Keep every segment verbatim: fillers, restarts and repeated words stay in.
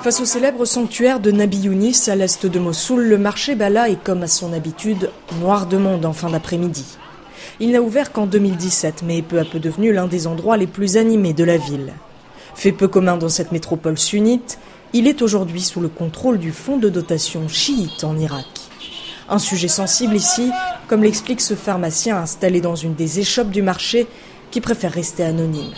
Face au célèbre sanctuaire de Nabi Younis à l'est de Mossoul, le marché Bala est comme à son habitude noir de monde en fin d'après-midi. Il n'a ouvert qu'en deux mille dix-sept, mais est peu à peu devenu l'un des endroits les plus animés de la ville. Fait peu commun dans cette métropole sunnite, il est aujourd'hui sous le contrôle du fonds de dotation chiite en Irak. Un sujet sensible ici, comme l'explique ce pharmacien installé dans une des échoppes du marché qui préfère rester anonyme.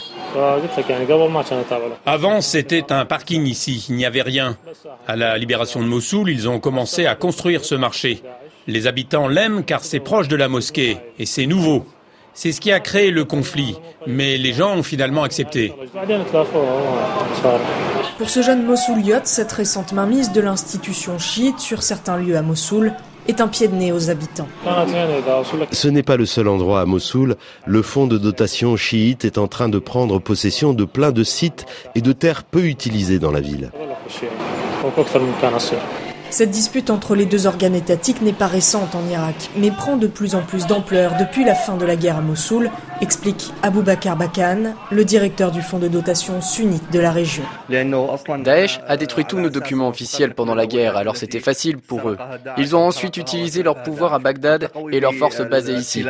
Avant, c'était un parking ici, il n'y avait rien. À la libération de Mossoul, ils ont commencé à construire ce marché. Les habitants l'aiment car c'est proche de la mosquée et c'est nouveau. C'est ce qui a créé le conflit, mais les gens ont finalement accepté. Pour ce jeune Mossouliote, cette récente mainmise de l'institution chiite sur certains lieux à Mossoul est un pied de nez aux habitants. Ce n'est pas le seul endroit à Mossoul. Le fonds de dotation chiite est en train de prendre possession de plein de sites et de terres peu utilisées dans la ville. Cette dispute entre les deux organes étatiques n'est pas récente en Irak, mais prend de plus en plus d'ampleur depuis la fin de la guerre à Mossoul, explique Aboubakar Bakan, le directeur du fonds de dotation sunnite de la région. Daesh a détruit tous nos documents officiels pendant la guerre, alors c'était facile pour eux. Ils ont ensuite utilisé leur pouvoir à Bagdad et leurs forces basées ici.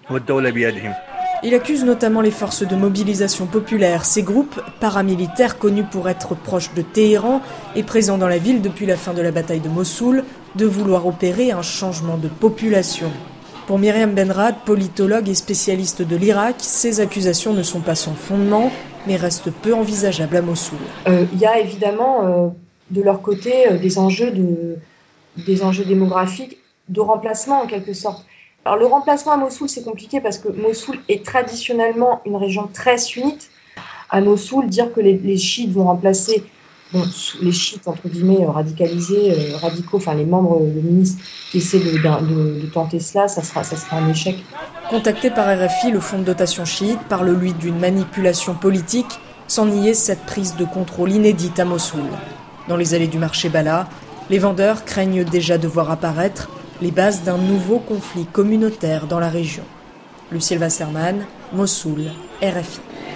Il accuse notamment les forces de mobilisation populaire, ces groupes paramilitaires connus pour être proches de Téhéran et présents dans la ville depuis la fin de la bataille de Mossoul, de vouloir opérer un changement de population. Pour Myriam Benrad, politologue et spécialiste de l'Irak, ces accusations ne sont pas sans fondement, mais restent peu envisageables à Mossoul. Euh, il y a évidemment euh, de leur côté euh, des enjeux de, des enjeux démographiques, de remplacement en quelque sorte. Alors le remplacement à Mossoul, c'est compliqué parce que Mossoul est traditionnellement une région très sunnite. À Mossoul, dire que les, les chiites vont remplacer, bon, les chiites entre guillemets radicalisés, euh, radicaux, enfin les membres de ministres qui essaient de, de, de tenter cela, ça sera, ça sera un échec. Contacté par R F I, le fonds de dotation chiite parle lui d'une manipulation politique, sans nier cette prise de contrôle inédite à Mossoul. Dans les allées du marché Bala, les vendeurs craignent déjà de voir apparaître les bases d'un nouveau conflit communautaire dans la région. Lucille Wasserman, Mossoul, R F I.